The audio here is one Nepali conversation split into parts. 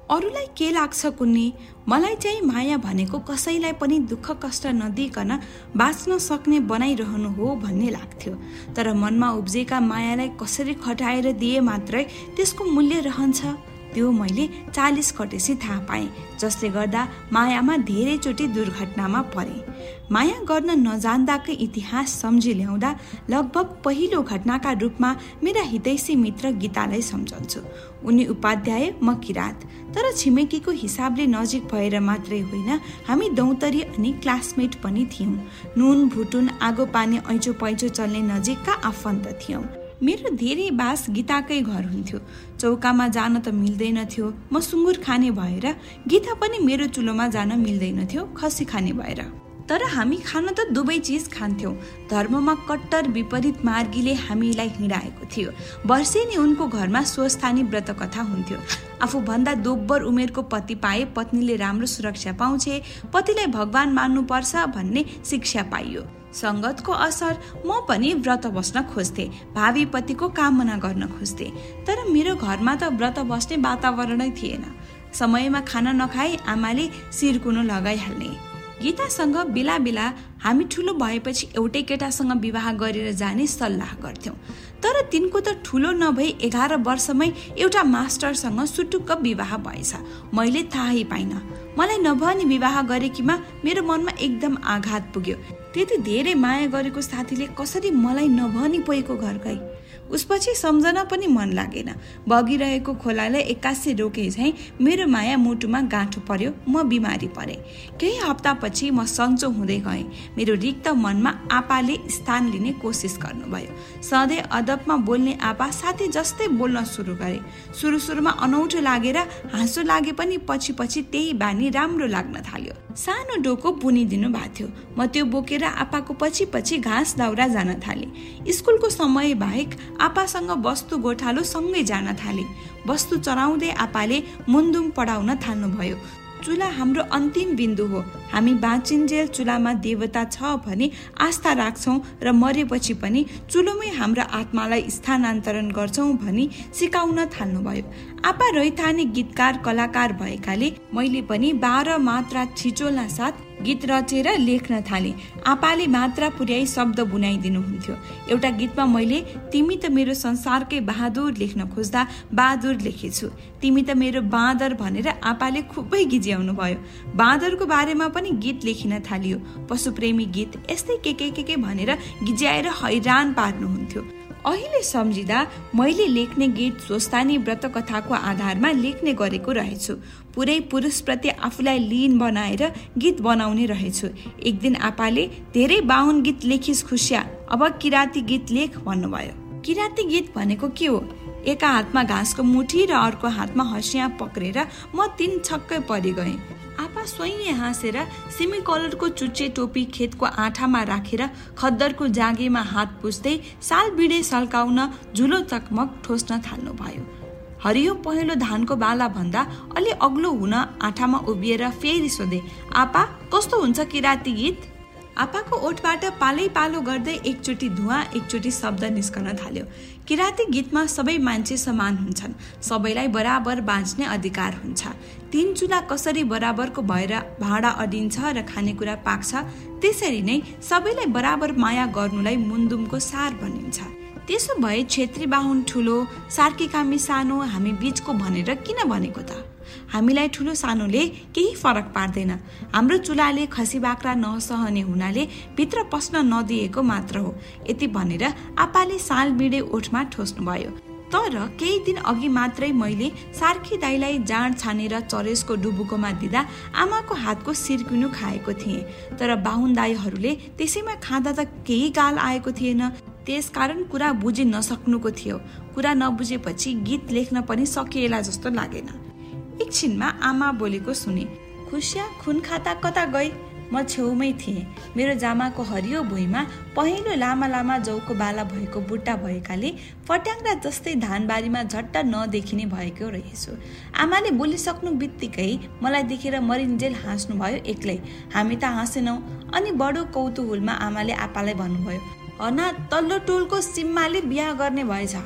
अरूलाई के लाग्छ कुन्नी, मलाई चाहिँ माया भनेको कसैलाई पनि दुःख कष्ट नदिइकन बाँच्न सक्ने बनाइरहनु हो भन्ने लाग्थ्यो। तर मनमा उब्जेका मायालाई कसरी खटाएर दिए मात्रै त्यसको मूल्य रहन्छ, त्यो मैले 40 खटेपछि थाहा पाएँ, जसले गर्दा मायामा धेरैचोटि दुर्घटनामा परे। माया गर्न नजान्दाकै इतिहास सम्झी ल्याउँदा लगभग पहिलो घटनाका रूपमा मेरा हितैषी मित्र गीतालाई सम्झन्छु। उनी उपाध्याय, म किराँत, तर छिमेकीको हिसाबले नजिक भएर मात्रै होइन, हामी दौतरी अनि क्लासमेट पनि थियौँ। नुन भुटुन आगो पानी ऐचो पैचो चल्ने नजिकका आफन्त थियौँ। मेरो धेरै बास गीताकै घर हुन्थ्यो। चौकामा जान त मिल्दैन थियो, म सुँगुर खाने भएर, गीता पनि मेरो चुलोमा जान मिल्दैन थियो, खसी खाने भएर। तर हामी खान त दुवै चिज खान्थ्यौँ। धर्ममा कट्टर विपरीत मार्गीले हामीलाई हिँडाएको थियो। वर्षेनी उनको घरमा स्वस्थानी व्रत कथा हुन्थ्यो। आफूभन्दा दोब्बर उमेरको पति पाए पत्नीले राम्रो सुरक्षा पाउँछे, पतिलाई भगवान मान्नुपर्छ भन्ने शिक्षा पाइयो। संगतको असर म पनि व्रत बस्न खोज्थे, भावी पतिको कामना गर्न खोज्थे। तर मेरो घरमा त व्रत बस्ने वातावरणै थिएन। समयमा खाना नखाई आमाले सिरकुनो लगाइहाल्ने। गीतासँग बेला बेला हामी ठुलो भएपछि एउटै केटासँग विवाह गरेर जाने सल्लाह गर्थ्यौँ। तर तिनको त ठुलो नभई 11 वर्षमै एउटा मास्टरसँग सुटुक्क विवाह भएछ। मैले थाहै पाइनँ। मलाई नभनी विवाह गरेकीमा मेरो मनमा एकदम आघात पुग्यो। त्यति धेरै माया गरेको साथीले कसरी मलाई नभनी पोएको घर गई। उसपछि सम्झन पनि मन लागेन। बगिरहेको खोलालाई 81 रोके झैँ मेरो माया मुटुमा गाँठो पर्यो। म बिमारी परे। केही हप्तापछि म सन्चो हुँदै गएँ। मेरो रिक्त मनमा आपाले स्थान लिने कोसिस गर्नुभयो। सधैँ अदबमा बोल्ने आपा साथी जस्तै बोल्न सुरु गरे। सुरुमा अनौठो लागेर हाँसो लागे पनि पछि पछि त्यही बानी राम्रो लाग्न थाल्यो। सानो डोको बुनिदिनु भएको थियो। म त्यो बोकेर आपाको पछि पछि घाँस दाउरा जान थालेँ। स्कुलको समय बाहेक आपासँग वस्तु गोठालो सँगै जान थाले। वस्तु चराउँदै आपाले मुन्दुम पढाउन थाल्नुभयो। चुला हाम्रो अन्तिम बिन्दु हो। हामी बाँचिन्जेल चुलामा देवता छ भने आस्था राख्छौँ र मरेपछि पनि चुलोमै हाम्रा आत्मालाई स्थानान्तरण गर्छौँ भनी सिकाउन थाल्नुभयो। आपा रैथाने गीतकार कलाकार भएकाले मैले पनि 12 मात्रा छिचोल्न साथ गीत रचेर लेख्न थालेँ। आपाले मात्रा पुर्याई शब्द बुनाइदिनुहुन्थ्यो। एउटा गीतमा मैले तिमी त मेरो संसारकै बहादुर लेख्न खोज्दा बहादुर लेखेछु, तिमी त मेरो बाँदर भनेर आपाले खुबै गिज्याउनु भयो। बाँदरको बारेमा पनि गीत लेखिन थालियो। पशुप्रेमी गीत यस्तै के भनेर गिज्याएर हैरान पार्नुहुन्थ्यो। अहिले सम्झिँदा मैले लेख्ने गीत स्वस्थानी व्रत कथाको आधारमा लेख्ने गरेको रहेछु। पुरै पुरुषप्रति आफूलाई लीन बनाएर गीत बनाउने रहेछु। एक दिन आपाले धेरै बाहुन गीत लेखिस् खुसिया, अब किराती गीत लेख भन्नुभयो। किराती गीत भनेको के हो? एका हातमा घाँसको मुठी र अर्को हातमा हँसिया पक्रेर म 3 छक्कै परि गएँ। आपा स्वयं हाँसेर सिमी कलरको चुच्चे टोपी खेतको आँठामा राखेर खद्दरको जागेमा हात पुस्दै साल बिडे सल्काउन झुलो चकमक ठोस्न थाल्नुभयो। हरियो पहेँलो धानको बाला भन्दा अलि अग्लो हुन आँठामा उभिएर फेरि सोधे, आपा कस्तो हुन्छ किराती गीत? आपाको ओठबाट पालै पालो गर्दै एकचोटि धुवा एकचोटि शब्द निस्कन थाल्यो। किराती गीतमा सबै मान्छे समान हुन्छन्, सबैलाई बराबर बाँच्ने अधिकार हुन्छ। 3 चुला कसरी बराबरको भएर भाँडा अडिन्छ र खानेकुरा पाक्छ, त्यसरी नै सबैलाई बराबर माया गर्नुलाई मुन्दुमको सार भनिन्छ। त्यसो भए छेत्री बाहुन ठुलो, सार्की कामी सानो, हामी बीचको भनेर किन भनेको त? हामीलाई ठुलो सानोले केही फरक पार्दैन। हाम्रो चुलाले खसी बाख्रा नसहने हुनाले भित्र पस्न नदिएको मात्र हो। यति भनेर आपाले साल बिडे ओठमा ठोस्नुभयो। तर केही दिन अघि मात्रै मैले सार्की दाइलाई जाँड छानेर चरेसको डुबुकोमा दिँदा आमाको हातको सिरकुनु खाएको थिएँ। तर बाहुन दाइहरूले त्यसैमा खाँदा त केही गाल आएको थिएन। त्यसकारण कुरा बुझि नसक्नुको थियो। कुरा नबुझेपछि गीत लेख्न पनि सकिएला जस्तो लागेन। एकछिनमा आमा बोलेको सुने, खुसिया खुन खाता कता गई? म छेउमै थिएँ। मेरो जामाको हरियो भुइँमा पहेँलो लामा लामा जौको बाला भएको बुट्टा भएकाले फट्याङ्ग्रा जस्तै धानबारीमा झट्ट नदेखिने भएको रहेछु। आमाले बोलिसक्नु बित्तिकै मलाई देखेर मरिन्जेल हाँस्नुभयो एक्लै। हामी त हाँसेनौँ। अनि बडो कौतूहलमा आमाले आपालाई भन्नुभयो, हना तल्लो टोलको सिम्माले बिहा गर्ने भएछ।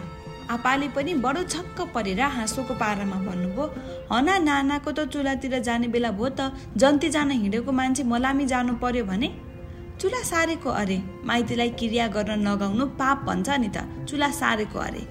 आपाले पनि बडो छक्क परेर हाँसोको पारामा भन्नुभयो, हना नानाको त चुलातिर जाने बेला भयो त, जन्ती जान हिँडेको मान्छे मलामी जानु पर्यो भने? चुला सारेको अरे, माइतीलाई क्रिया गर्न नगाउनु पाप भन्छ नि त, चुला सारेको अरे।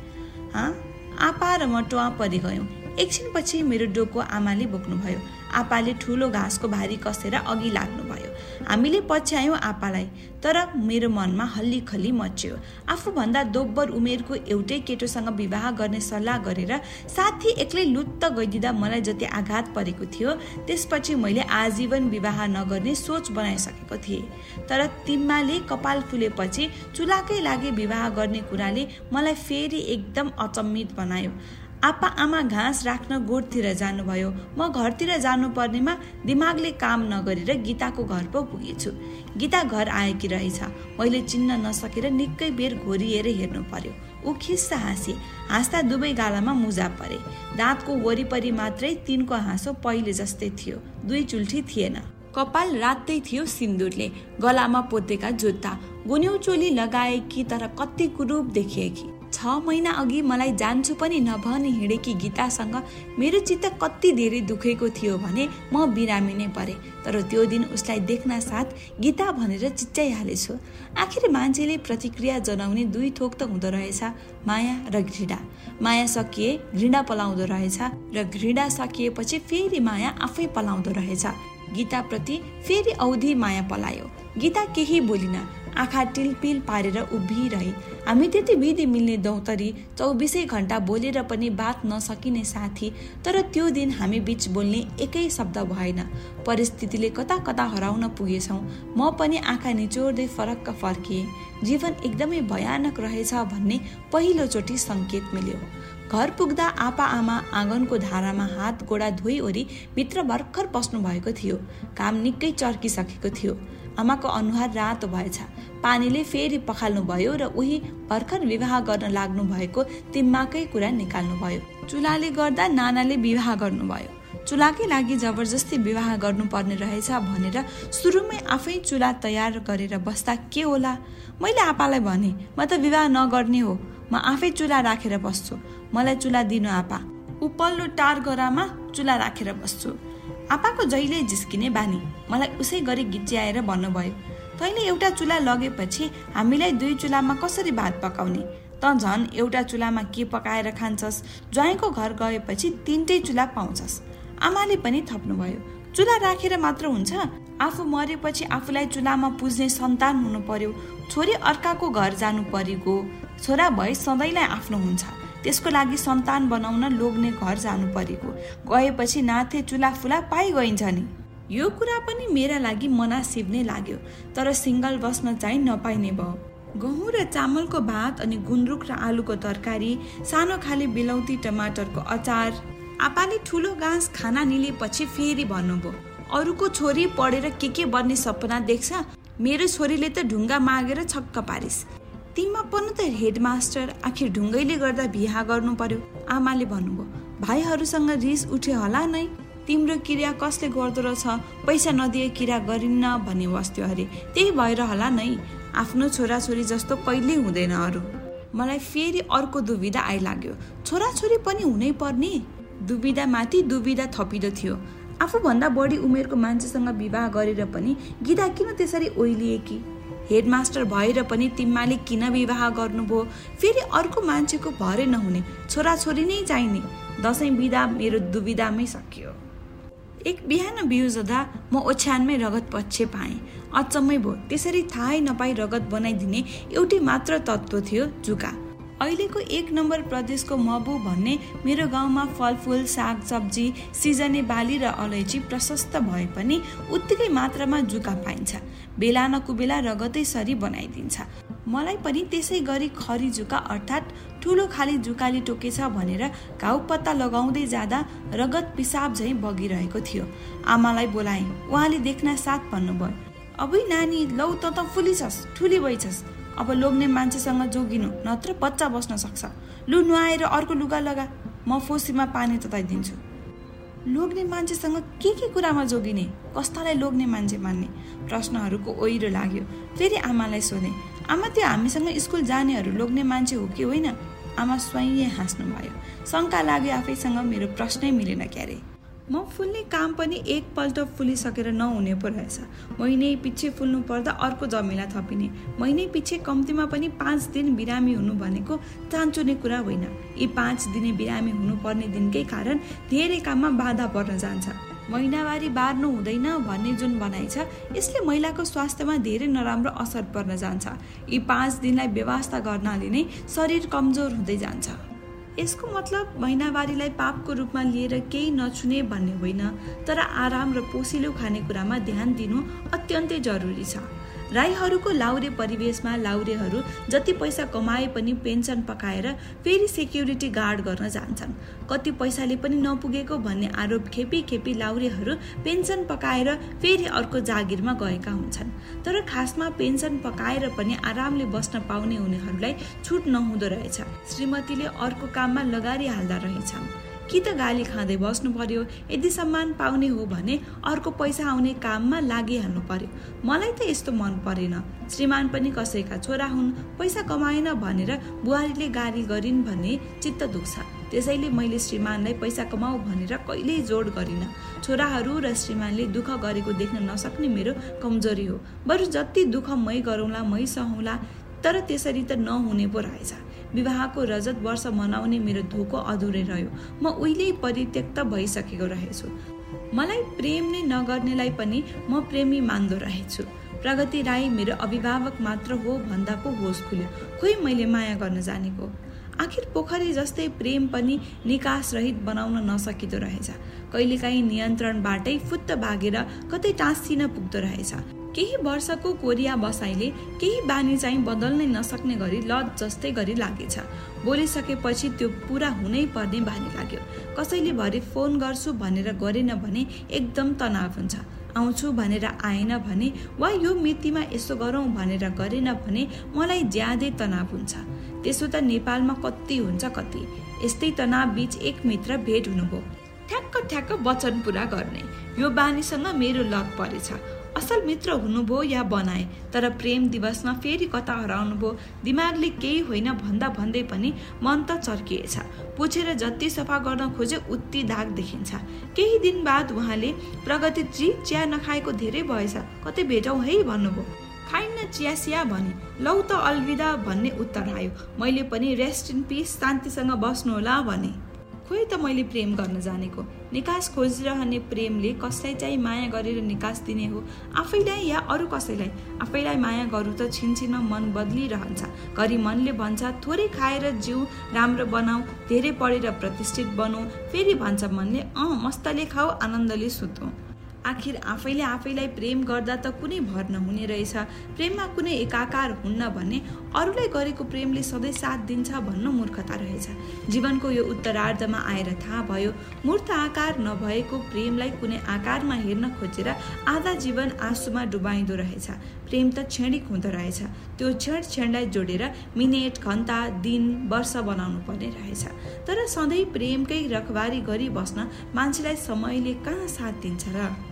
आपा र म टुवा परिगयौँ। एकछिनपछि मेरो डोको आमाले बोक्नुभयो। आपाले ठुलो घाँसको भारी कसेर अघि लाग्नुभयो। हामीले पछ्यायौँ आपालाई, तर मेरो मनमा हल्ली खल्ली मच्यो। आफूभन्दा दोब्बर उमेरको एउटै केटोसँग विवाह गर्ने सल्लाह गरेर साथी एक्लै लुत्त गइदिँदा मलाई जति आघात परेको थियो, त्यसपछि मैले आजीवन विवाह नगर्ने सोच बनाइसकेको थिएँ। तर तिम्माले कपाल फुलेपछि चुलाकै लागि विवाह गर्ने कुराले मलाई फेरि एकदम अचम्मित बनायो। आपा आमा घाँस राख्न गोठतिर जानुभयो। म घरतिर जानुपर्नेमा दिमागले काम नगरेर गीताको घर पो पुगेछु। गीता घर आएकी रहेछ। मैले चिन्न नसकेर निकै बेर घोरिएर हेर्नु पर्यो। ऊ खिस्सा हाँसी। हाँस्दा दुवै गालामा मुजा परे। दाँतको वरिपरि मात्रै तिनको हाँसो पहिले जस्तै थियो, दुई चुल्ठी थिएन। कपाल रातै थियो सिन्दुरले, गलामा पोतेका जुत्ता, गुन्यौ चोली लगाएकी तर कति कुरूप देखिएकी। 6 महिना अघि मलाई जान्छु पनि नभनी हिँडेकी गीतासँग मेरो चित्त कति धेरै दुखेको थियो भने म बिरामी नै परे। तर त्यो दिन उसलाई देख्न साथ गीता भनेर चिच्चाइहालेछु। आखिर मान्छेले प्रतिक्रिया जनाउने दुई थोक त हुँदो रहेछ, माया र घृणा। माया सकिए घृणा पलाउँदो रहेछ र घृणा सकिएपछि फेरि माया आफै पलाउँदो रहेछ। गीताप्रति फेरि औधी माया पलायो। गीता केही बोलिन, आँखा टिलपिल पारेर उभिरही। हामी त्यति विधि मिल्ने दौतरी, 24 घण्टा बोलेर पनि बात नसकिने साथी। तर त्यो दिन हामी बीच बोल्ने एकै शब्द भएन। परिस्थितिले कता कता हराउन पुगेछौँ। म पनि आँखा निचोर्दै फरक्क फर्किएँ। जीवन एकदमै भयानक रहेछ भन्ने पहिलोचोटि सङ्केत मिल्यो। घर पुग्दा आपा आमा आँगनको धारामा हात गोडा धोइओरी भित्र भर्खर बस्नु भएको थियो। काम निकै चर्किसकेको थियो। आमाको अनुहार रातो भएछ। पानीले फेरि पखाल्नु भयो र उही भर्खर विवाह गर्न लाग्नु भएको तिम्माकै कुरा निकाल्नु भयो। चुलाले गर्दा नानाले विवाह गर्नुभयो। चुलाकै लागि जबरजस्ती विवाह गर्नुपर्ने रहेछ भनेर सुरुमै आफै चुला तयार गरेर बस्दा के होला? मैले आपालाई भने, म त विवाह नगर्ने हो, म आफै चुला राखेर बस्छु, मलाई चुला दिनु आपा। उपल्लो टारगरामा चुला राखेर बस्छु। आपाको जहिले जिस्किने बानी। मलाई उसै गरी गिच्याएर भन्नुभयो, तैँले एउटा चुला लगेपछि हामीलाई 2 चुलामा कसरी भात पकाउने? त झन् एउटा चुलामा के पकाएर खान्छस्? ज्वाइँको घर गएपछि 3टै चुला पाउँछस्। आमाले पनि थप्नुभयो, चुला राखेर मात्र हुन्छ? आफू मरेपछि आफूलाई चुलामा पुज्ने सन्तान हुनु पर्यो। छोरी अर्काको घर जानु परेको, छोरा भए सधैँलाई आफ्नो हुन्छ। त्यसको लागि सन्तान बनाउन लोग्ने घर जानु परेको, गएपछि नाथे चुला फुला पाइ गइन्छ नि। यो कुरा पनि मेरा लागि मनासिब नै लाग्यो। तर सिङ्गल बस्न चाहिँ नपाइने भयो। गहुँ र चामलको भात अनि गुन्द्रुक र आलुको तरकारी, सानो खाले बिलौती टमाटरको अचार। आपाले ठुलो गाँस खाना निलेपछि फेरि भन्नुभयो, अरूको छोरी पढेर के बन्ने सपना देख्छ? मेरो छोरीले त ढुङ्गा मागेर छक्क पारिस। तिमीमा पनि त हेडमास्टर, आखिर ढुङ्गैले गर्दा बिहा गर्नु पर्यो। आमाले भन्नुभयो, भाइहरूसँग रिस उठ्यो होला नै। तिम्रो क्रिया कसले गर्दो रहेछ? पैसा नदिए क्रिया गरिन्न भन्ने बस्थ्यो अरे, त्यही भएर होला नै। आफ्नो छोराछोरी जस्तो कहिल्यै हुँदैन अरू। मलाई फेरि अर्को दुविधा आइलाग्यो, छोराछोरी पनि हुनै पर्ने? दुविधा माथि दुविधा थपिँदो थियो। आफूभन्दा बढी उमेरको मान्छेसँग विवाह गरेर पनि गीता किन त्यसरी ओइलिएकी? हेडमास्टर भएर पनि तिम्माले किन विवाह गर्नुभयो? फेरि अर्को मान्छेको भरै नहुने, छोराछोरी नै चाहिने। दसैँ बिदा मेरो दुविधामै सकियो। एक बिहान बिउजदा म ओछ्यानमै रगत पक्षे पाएँ। अचम्मै भयो। त्यसरी थाहै नपाई रगत बनाइदिने एउटै मात्र तत्त्व थियो जुका। अहिलेको 1 नम्बर प्रदेशको मबु भन्ने मेरो गाउँमा फलफुल, साग सब्जी, सिजने बाली र अलैँची प्रशस्त भए पनि उत्तिकै मात्रामा जुका पाइन्छ। बेला नकुबेला रगतै सरी बनाइदिन्छ। मलाई पनि त्यसै गरी खरी जुका अर्थात् ठुलो खाली जुकाले टोकेछ भनेर घाउ पत्ता लगाउँदै जाँदा रगत पिसाब झैँ बगिरहेको थियो। आमालाई बोलाएँ। उहाँले देख्न साथ भन्नुभयो, अबै नानी लौ त फुलिछस्, ठुली भइछस्, अब लोग्ने मान्छेसँग जोगिनु, नत्र बच्चा बस्न सक्छ। लु नुहाएर अर्को लुगा लगा, म फोसीमा पानी तताइदिन्छु। लोग्ने मान्छेसँग के कुरामा जोगिने? कस्तालाई लोग्ने मान्छे मान्ने? प्रश्नहरूको ओहिरो लाग्यो। फेरि आमालाई सोधेँ, आमा त्यो हामीसँग स्कुल जानेहरू लोग्ने मान्छे हो कि होइन? आमा स्वयं हाँस्नुभयो। शङ्का लाग्यो आफैसँग, मेरो प्रश्नै मिलेन क्यारे। म फुल्ने काम पनि एकपल्ट फुलिसकेर नहुने पो रहेछ। महिनै पछि फुल्नु पर्दा अर्को जमेला थपिने। महिनै पछि कम्तीमा पनि 5 दिन बिरामी हुनु भनेको चान्चुने कुरा होइन। यी 5 दिने बिरामी हुनुपर्ने दिनकै कारण धेरै काममा बाधा पर्न जान्छ। महिनावारी बार्नु हुँदैन भन्ने जुन भनाइ छ, यसले महिलाको स्वास्थ्यमा धेरै नराम्रो असर पर्न जान्छ। यी 5 दिनलाई व्यवस्था गर्नाले नै शरीर कमजोर हुँदै जान्छ। यसको मतलब महिनावारीलाई पापको रूपमा लिएर केही नछुने भन्ने होइन, तर आराम र पोसिलो खानेकुरामा ध्यान दिनु अत्यन्तै जरुरी छ। राईहरूको लाउरे परिवेशमा लाउरेहरू जति पैसा कमाए पनि पेन्सन पकाएर फेरि सेक्युरिटी गार्ड गर्न जान्छन्। कति पैसाले पनि नपुगेको भन्ने आरोप खेपी खेपी लाउरेहरू पेन्सन पकाएर फेरि अर्को जागिरमा गएका हुन्छन्। तर खासमा पेन्सन पकाएर पनि आरामले बस्न पाउने उनीहरूलाई छुट नहुँदो रहेछ। श्रीमतीले अर्को काममा लगारिहाल्दा रहेछन्। कि त गाली खाँदै बस्नु पर्यो, यदि सम्मान पाउने हो भने अर्को पैसा आउने काममा लागिहाल्नु पर्यो। मलाई त यस्तो मन परेन। श्रीमान पनि कसैका छोरा हुन्, पैसा कमाएन भनेर बुहारीले गाली गरिन् भन्ने चित्त दुख्छ। त्यसैले मैले श्रीमानलाई पैसा कमाऊ भनेर कहिल्यै जोड गरिन। छोराहरू र श्रीमानले दुःख गरेको देख्न नसक्ने मेरो कमजोरी हो। बरु जति दुःख मै गरौँला, मै सहौँला, तर त्यसरी त नहुने पो रहेछ। विवाहको रजत वर्ष मनाउने मेरो धोको अधुरै रह्यो। म उहिल्यै परित्यक्त भइसकेको रहेछु। मलाई प्रेम नै नगर्नेलाई पनि म प्रेमी मान्दो रहेछु। प्रगति राई मेरो अभिभावक मात्र हो भन्दा पो होस खुल्यो। खोइ मैले माया गर्न जानेको। आखिर पोखरी जस्तै प्रेम पनि निकास रहित बनाउन नसकिदो रहेछ। कहिलेकाहीँ नियन्त्रणबाटै फुत्त भागेर कतै टाँसिन पुग्दो रहेछ। केही वर्षको कोरिया बसाइले केही बानी चाहिँ बदल्नै नसक्ने गरी लत जस्तै गरी लागेछ। बोलिसकेपछि त्यो पुरा हुनै पर्ने बानी लाग्यो। कसैले भरे फोन गर्छु भनेर गरेन भने एकदम तनाव हुन्छ। आउँछु भनेर आएन भने वा यो मितिमा यसो गरौँ भनेर गरेन भने मलाई ज्यादै तनाव हुन्छ। त्यसो त नेपालमा कति हुन्छ कति। यस्तै तनाव बीच एक मित्र भेट हुनुभयो। ठ्याक्क वचन पुरा गर्ने यो बानीसँग मेरो लत परेछ। असल मित्र हुनुभयो या बनाए, तर प्रेम दिवसमा फेरि कता हराउनुभयो। दिमागले केही होइन भन्दा भन्दै पनि मन त चर्किएछ। पुछेर जति सफा गर्न खोजे उति दाग देखिन्छ। केही दिन बाद उहाँले प्रगति जी चिया नखाएको धेरै भएछ, कतै भेटौँ है भन्नुभयो। खाइन्न चिया सिया भने। लौ त अलविदा भन्ने उत्तर आयो। मैले पनि रेस्ट इन पिस, शान्तिसँग बस्नुहोला भने। खोइ त मैले प्रेम गर्न जानेको। निकास खोजिरहने प्रेमले कसलाई चाहिँ माया गरेर निकास दिने हो? आफैलाई या अरू कसैलाई? आफैलाई माया गरौँ त छिनछिनमा मन बदलिरहन्छ। घरि मनले भन्छ थोरै खाएर जिउ राम्रो बनाऊ, धेरै पढेर प्रतिष्ठित बनौ। फेरि भन्छ मनले मस्तले खाऊ, आनन्दले सुतौँ। आखिर आफैले आफैलाई प्रेम गर्दा त कुनै भर नहुने रहेछ। प्रेममा कुनै एकाकार हुन्न भने अरूलाई गरेको प्रेमले सधैँ साथ दिन्छ भन्नु मूर्खता रहेछ। जीवनको यो उत्तरार्धमा आएर थाहा भयो, मूर्त आकार नभएको प्रेमलाई कुनै आकारमा हेर्न खोजेर आधा जीवन आँसुमा डुबाइँदो रहेछ। प्रेम त क्षणिक हुँदो रहेछ। त्यो क्षणलाई जोडेर मिनेट, घन्टा, दिन, वर्ष बनाउनु पर्ने रहेछ। तर सधैँ प्रेमकै रखबारी गरी बस्न मान्छेलाई समयले कहाँ साथ दिन्छ र?